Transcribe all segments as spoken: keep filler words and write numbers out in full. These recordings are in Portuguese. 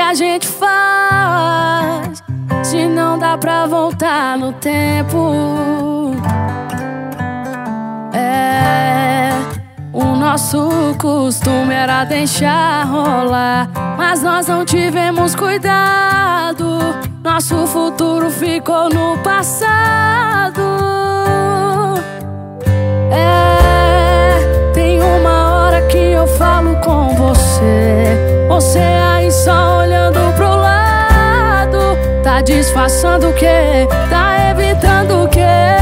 a gente faz se não dá pra voltar no tempo? É, o nosso costume era deixar rolar, mas nós não tivemos cuidado. Nosso futuro ficou no passado. É, tem uma hora que eu falo com você, você aí só olhando pro lado. Tá disfarçando o quê? Tá evitando o quê?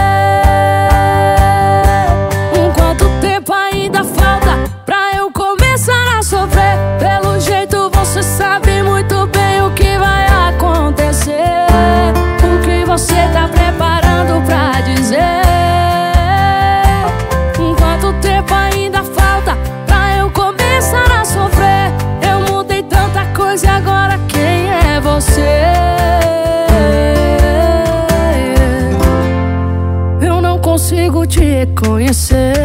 Quanto tempo ainda falta pra eu começar a sofrer? Pelo jeito você sabe muito bem o que vai acontecer. O que você tá preparando pra dizer? Quanto tempo ainda falta pra eu começar a sofrer? Eu mudei tanta coisa e agora quem é você? Eu não consigo te reconhecer.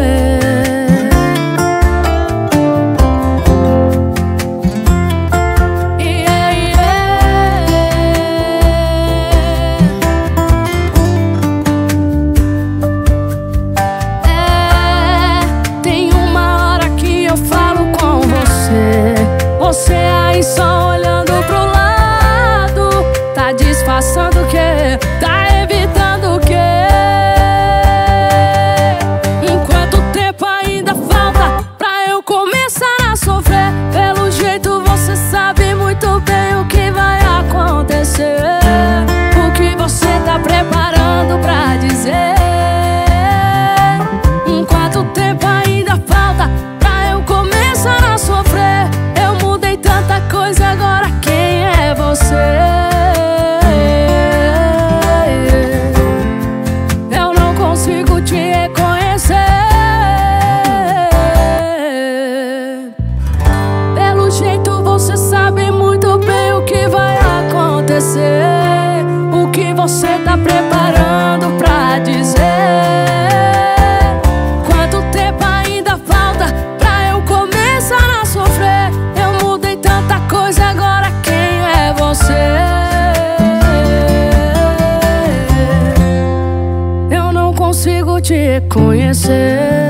Você aí só olhando pro lado, tá disfarçando o quê? Tá evitando o quê? Enquanto tempo ainda falta pra eu começar a sofrer? Pelo jeito você sabe muito bem o que vai acontecer. O que você tá preparando pra dizer? Enquanto tempo ainda falta pra eu começar a sofrer? Tanta coisa, agora quem é você? Eu não consigo te reconhecer. Pelo jeito você sabe muito bem o que vai acontecer. O que você tá preparando pra dizer? Quanto tempo ainda falta pra eu começar a sofrer? Tanta coisa, agora quem é você? Eu não consigo te reconhecer.